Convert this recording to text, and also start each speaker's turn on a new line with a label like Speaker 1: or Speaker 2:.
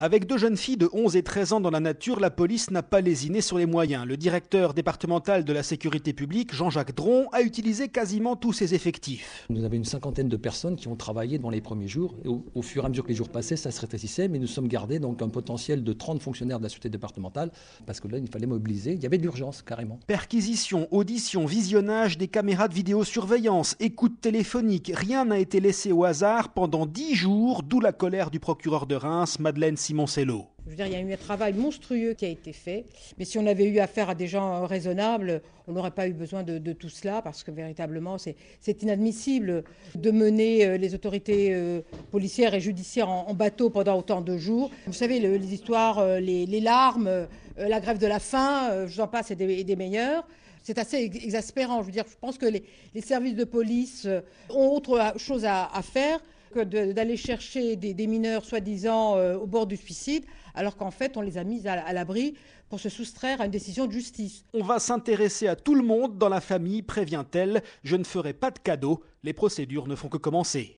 Speaker 1: Avec deux jeunes filles de 11 et 13 ans dans la nature, la police n'a pas lésiné sur les moyens. Le directeur départemental de la sécurité publique, Jean-Jacques Dron, a utilisé quasiment tous ses effectifs.
Speaker 2: Nous avons une cinquantaine de personnes qui ont travaillé dans les premiers jours. Et au fur et à mesure que les jours passaient, ça se rétrécissait, mais nous sommes gardés donc un potentiel de 30 fonctionnaires de la sûreté départementale, parce que là, il fallait mobiliser. Il y avait de l'urgence, carrément.
Speaker 1: Perquisition, audition, visionnage des caméras de vidéosurveillance, écoute téléphonique, rien n'a été laissé au hasard pendant 10 jours, d'où la colère du procureur de Reims, Madeleine Simoncello.
Speaker 3: Je veux dire, il y a eu un travail monstrueux qui a été fait, mais si on avait eu affaire à des gens raisonnables, on n'aurait pas eu besoin de tout cela, parce que véritablement, c'est inadmissible de mener les autorités policières et judiciaires en bateau pendant autant de jours. Vous savez, les histoires, les larmes, la grève de la faim, j'en passe, et des meilleurs. C'est assez exaspérant. Je veux dire, je pense que les services de police ont autre chose à faire que d'aller chercher des mineurs soi-disant au bord du suicide, alors qu'en fait on les a mis à l'abri pour se soustraire à une décision de justice.
Speaker 1: On va s'intéresser à tout le monde dans la famille, prévient-elle. Je ne ferai pas de cadeaux, les procédures ne font que commencer.